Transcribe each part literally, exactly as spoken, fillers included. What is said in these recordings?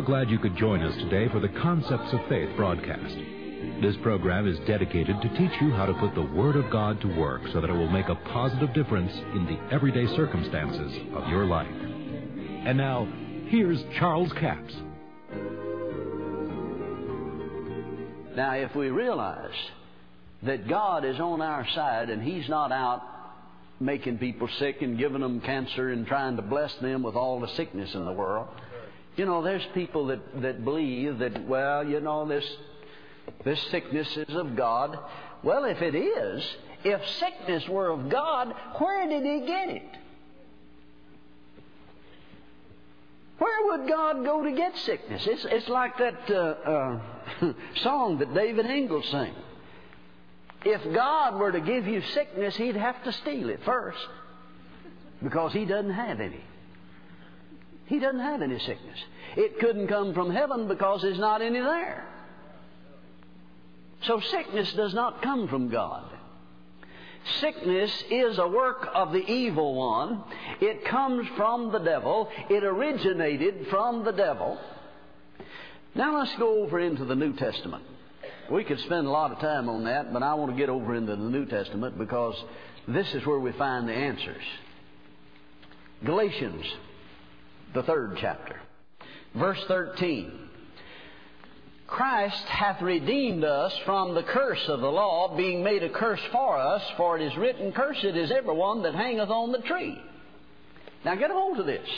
glad you could join us today for the Concepts of Faith broadcast. This program is dedicated to teach you how to put the Word of God to work so that it will make a positive difference in the everyday circumstances of your life. And now, here's Charles Capps. Now, if we realize that God is on our side and He's not out making people sick and giving them cancer and trying to bless them with all the sickness in the world. You know, there's people that, that believe that, well, you know, this this sickness is of God. Well, if it is, if sickness were of God, where did He get it? Where would God go to get sickness? It's, it's like that uh, uh, song that David Ingalls sang. If God were to give you sickness, He'd have to steal it first, because He doesn't have any. He doesn't have any sickness. It couldn't come from heaven because there's not any there. So sickness does not come from God. Sickness is a work of the evil one. It comes from the devil. It originated from the devil. Now let's go over into the New Testament. We could spend a lot of time on that, but I want to get over into the New Testament because this is where we find the answers. Galatians, the third chapter, verse thirteen. Christ hath redeemed us from the curse of the law, being made a curse for us, for it is written, Cursed is every one that hangeth on the tree. Now get a hold of this.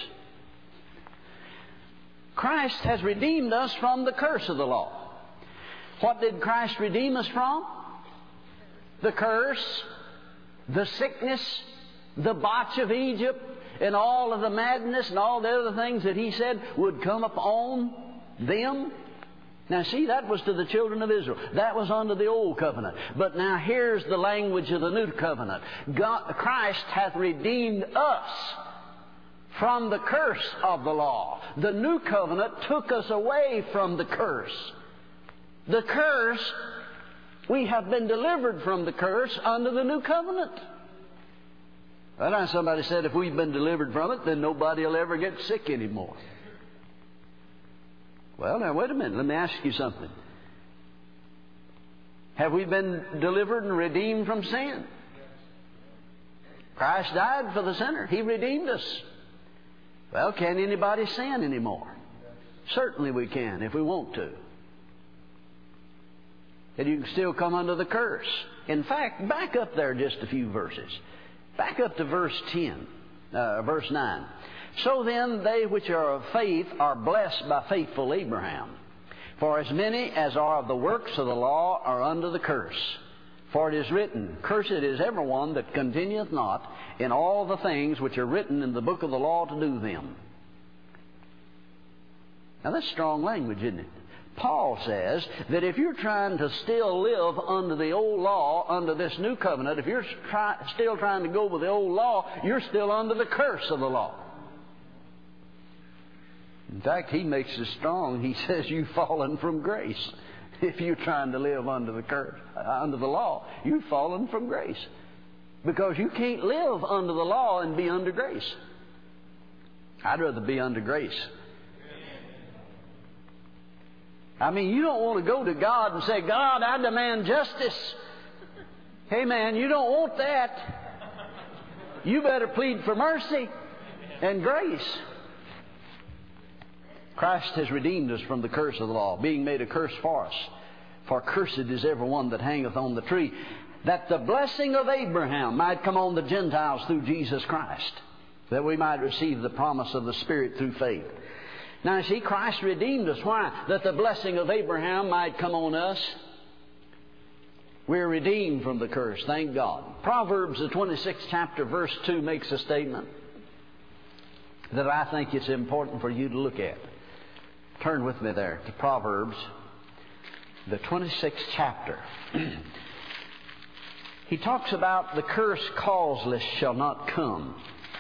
Christ has redeemed us from the curse of the law. What did Christ redeem us from? The curse, the sickness, the botch of Egypt, and all of the madness and all the other things that He said would come upon them. Now see, that was to the children of Israel. That was under the old covenant. But now here's the language of the new covenant. God, Christ hath redeemed us from the curse of the law. The new covenant took us away from the curse. The curse, we have been delivered from the curse under the new covenant. Well, now somebody said if we've been delivered from it, then nobody will ever get sick anymore. Well, now wait a minute. Let me ask you something. Have we been delivered and redeemed from sin? Christ died for the sinner. He redeemed us. Well, can anybody sin anymore? Certainly we can if we want to. And you can still come under the curse. In fact, back up there just a few verses. Back up to verse ten, uh, verse nine. So then they which are of faith are blessed by faithful Abraham. For as many as are of the works of the law are under the curse. For it is written, Cursed is every one that continueth not in all the things which are written in the book of the law to do them. Now that's strong language, isn't it? Paul says that if you're trying to still live under the old law, under this new covenant, if you're try, still trying to go with the old law, you're still under the curse of the law. In fact, he makes it strong. He says you've fallen from grace. If you're trying to live under the curse, uh, under the law, you've fallen from grace. Because you can't live under the law and be under grace. I'd rather be under grace. I mean, you don't want to go to God and say, God, I demand justice. Hey, man, you don't want that. You better plead for mercy and grace. Christ has redeemed us from the curse of the law, being made a curse for us. For cursed is every one that hangeth on the tree, that the blessing of Abraham might come on the Gentiles through Jesus Christ, that we might receive the promise of the Spirit through faith. Now, see, Christ redeemed us. Why? That the blessing of Abraham might come on us. We're redeemed from the curse, thank God. Proverbs, the twenty-sixth chapter, verse two, makes a statement that I think it's important for you to look at. Turn with me there to Proverbs, the twenty-sixth chapter. He talks about the curse causeless shall not come.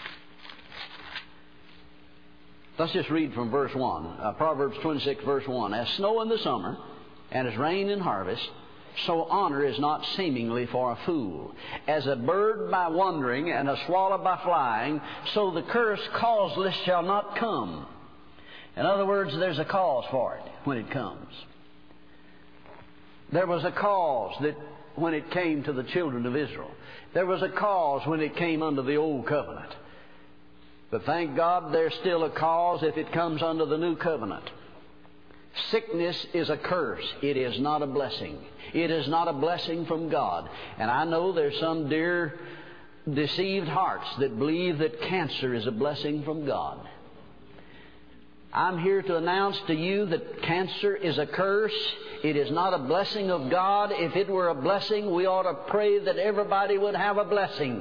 Let's just read from verse one. Uh, Proverbs twenty-six, verse one. As snow in the summer and as rain in harvest, so honor is not seemingly for a fool. As a bird by wandering and a swallow by flying, so the curse causeless shall not come. In other words, there's a cause for it when it comes. There was a cause that when it came to the children of Israel. There was a cause when it came under the Old Covenant. But thank God there's still a cause if it comes under the New Covenant. Sickness is a curse. It is not a blessing. It is not a blessing from God. And I know there's some dear deceived hearts that believe that cancer is a blessing from God. I'm here to announce to you that cancer is a curse. It is not a blessing of God. If it were a blessing, we ought to pray that everybody would have a blessing.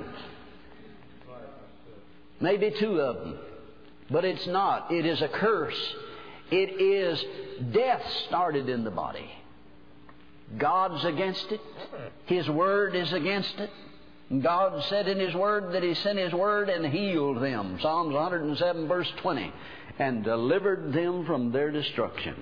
Maybe two of them. But it's not. It is a curse. It is death started in the body. God's against it. His Word is against it. God said in His Word that He sent His Word and healed them. Psalms one hundred seven verse twenty. And delivered them from their destruction.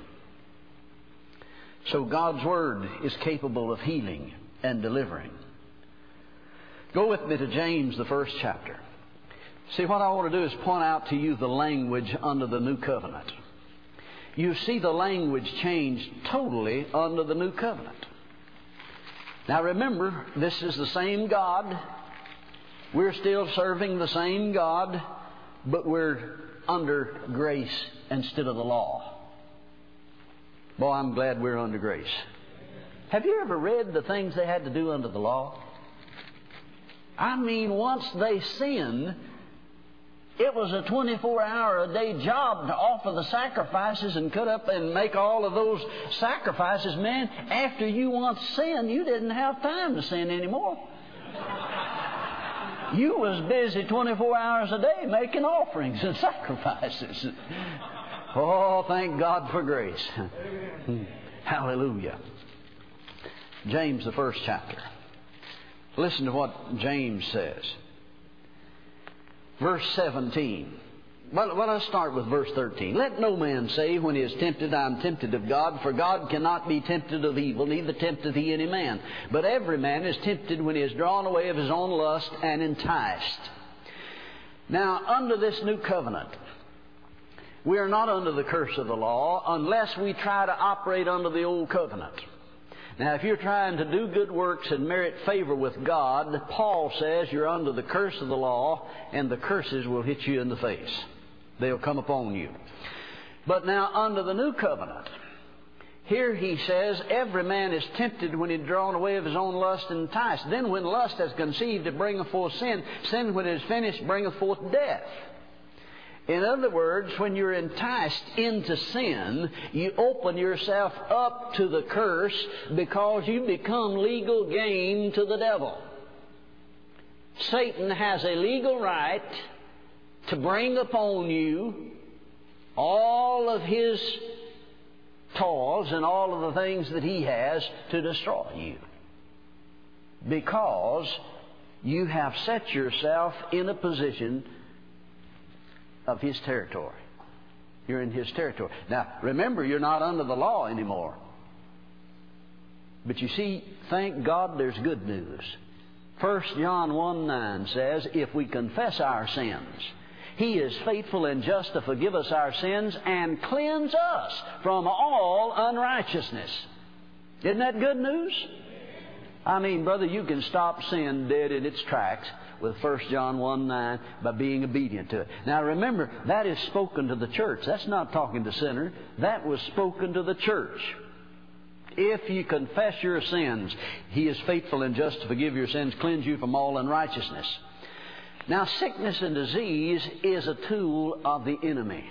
So God's Word is capable of healing and delivering. Go with me to James, the first chapter. See, what I want to do is point out to you the language under the New Covenant. You see the language changed totally under the New Covenant. Now remember, this is the same God. We're still serving the same God, but we're under grace instead of the law. Boy, I'm glad we're under grace. Have you ever read the things they had to do under the law? I mean, once they sinned, it was a twenty-four hour a day job to offer the sacrifices and cut up and make all of those sacrifices. Man, after you once sinned, you didn't have time to sin anymore. You was busy twenty-four hours a day making offerings and sacrifices. Oh, thank God for grace. Hallelujah. James, the first chapter. Listen to what James says. Verse seventeen. Well, well, let's start with verse thirteen. Let no man say when he is tempted, I am tempted of God, for God cannot be tempted of evil, neither tempteth he any man. But every man is tempted when he is drawn away of his own lust and enticed. Now, under this new covenant, we are not under the curse of the law unless we try to operate under the old covenant. Now, if you're trying to do good works and merit favor with God, Paul says you're under the curse of the law, and the curses will hit you in the face. They'll come upon you. But now, under the new covenant, here he says, every man is tempted when he is drawn away of his own lust and enticed. Then when lust has conceived, it bringeth forth sin. Sin, when it is finished, bringeth forth death. In other words, when you're enticed into sin, you open yourself up to the curse because you become legal game to the devil. Satan has a legal right to bring upon you all of his toils and all of the things that he has to destroy you, because you have set yourself in a position of his territory. You're in his territory. Now, remember, you're not under the law anymore. But you see, thank God there's good news. First John one nine says, if we confess our sins, He is faithful and just to forgive us our sins and cleanse us from all unrighteousness. Isn't that good news? I mean, brother, you can stop sin dead in its tracks with First John one nine by being obedient to it. Now remember, that is spoken to the church. That's not talking to sinner. That was spoken to the church. If you confess your sins, He is faithful and just to forgive your sins, cleanse you from all unrighteousness. Now, sickness and disease is a tool of the enemy.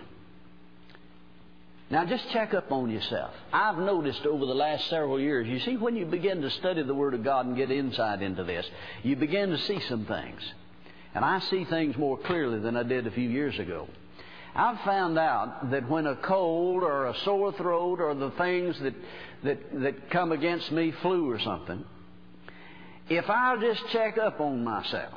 Now, just check up on yourself. I've noticed over the last several years, you see, when you begin to study the Word of God and get insight into this, you begin to see some things. And I see things more clearly than I did a few years ago. I've found out that when a cold or a sore throat or the things that, that, that come against me, flu or something, if I'll just check up on myself,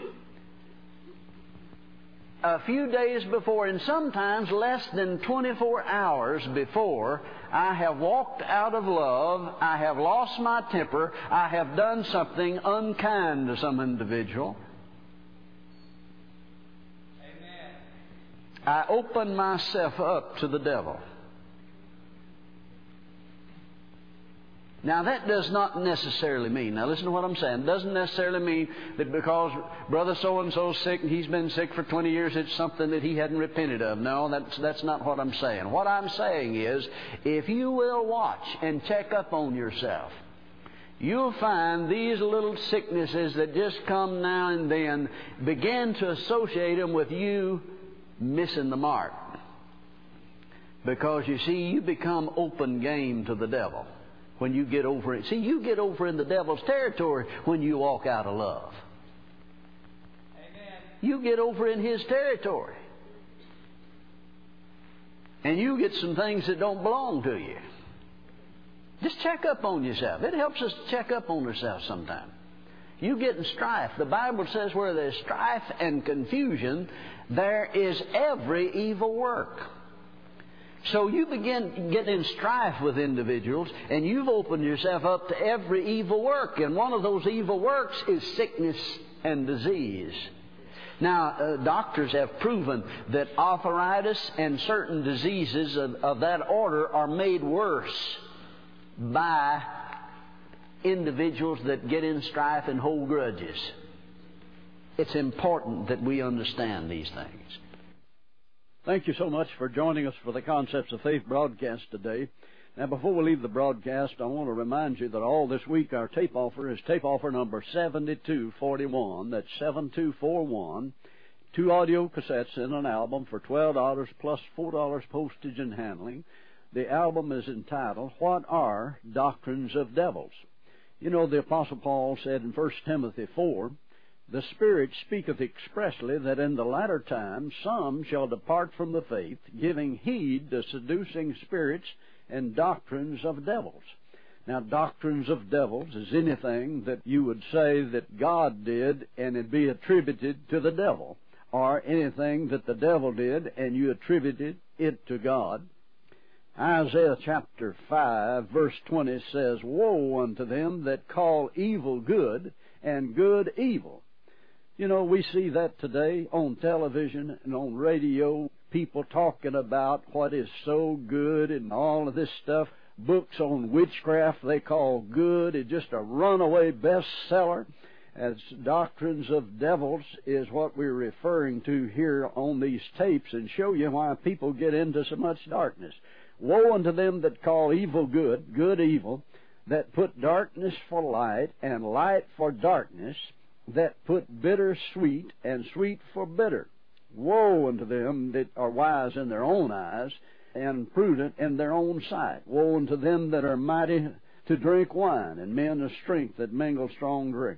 a few days before, and sometimes less than twenty-four hours before, I have walked out of love, I have lost my temper, I have done something unkind to some individual. Amen. I open myself up to the devil. Now, that does not necessarily mean, now listen to what I'm saying, it doesn't necessarily mean that because Brother so-and-so's sick and he's been sick for twenty years, it's something that he hadn't repented of. No, that's, that's not what I'm saying. What I'm saying is, if you will watch and check up on yourself, you'll find these little sicknesses that just come now and then begin to associate them with you missing the mark. Because, you see, you become open game to the devil. When you get over it. See, you get over in the devil's territory when you walk out of love. Amen. You get over in his territory. And you get some things that don't belong to you. Just check up on yourself. It helps us to check up on ourselves sometimes. You get in strife. The Bible says where there's strife and confusion, there is every evil work. So you begin to get in strife with individuals, and you've opened yourself up to every evil work. And one of those evil works is sickness and disease. Now, uh, doctors have proven that arthritis and certain diseases of, of that order are made worse by individuals that get in strife and hold grudges. It's important that we understand these things. Thank you so much for joining us for the Concepts of Faith broadcast today. Now, before we leave the broadcast, I want to remind you that all this week our tape offer is tape offer number seventy-two forty-one. That's seventy-two forty-one. Two audio cassettes and an album for twelve dollars plus four dollars postage and handling. The album is entitled, What Are Doctrines of Devils? You know, the Apostle Paul said in First Timothy four, The Spirit speaketh expressly that in the latter time some shall depart from the faith, giving heed to seducing spirits and doctrines of devils. Now, doctrines of devils is anything that you would say that God did and it be attributed to the devil, or anything that the devil did and you attributed it to God. Isaiah chapter five, verse twenty says, Woe unto them that call evil good and good evil. You know, we see that today on television and on radio, people talking about what is so good and all of this stuff. Books on witchcraft they call good. It's just a runaway bestseller. As doctrines of devils is what we're referring to here on these tapes, and show you why people get into so much darkness. Woe unto them that call evil good, good evil, that put darkness for light and light for darkness, that put bitter sweet and sweet for bitter. Woe unto them that are wise in their own eyes and prudent in their own sight. Woe unto them that are mighty to drink wine, and men of strength that mingle strong drink.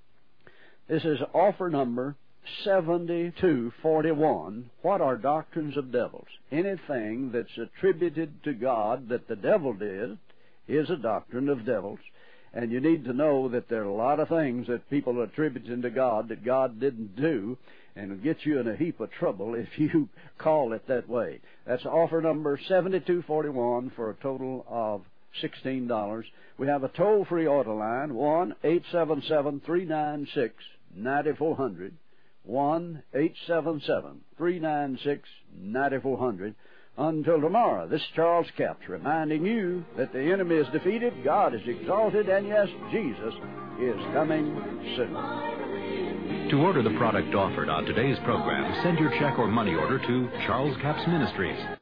This is offer number seventy-two forty-one. What are doctrines of devils? Anything that's attributed to God that the devil did is a doctrine of devils. And you need to know that there are a lot of things that people are attributing to God that God didn't do, and it'll get you in a heap of trouble if you call it that way. That's offer number seventy-two forty-one for a total of sixteen dollars. We have a toll-free order line, one eight seven seven, three nine six, nine four zero zero, one eight seven seven, three nine six, nine four zero zero. Until tomorrow, this is Charles Capps reminding you that the enemy is defeated, God is exalted, and yes, Jesus is coming soon. To order the product offered on today's program, send your check or money order to Charles Capps Ministries,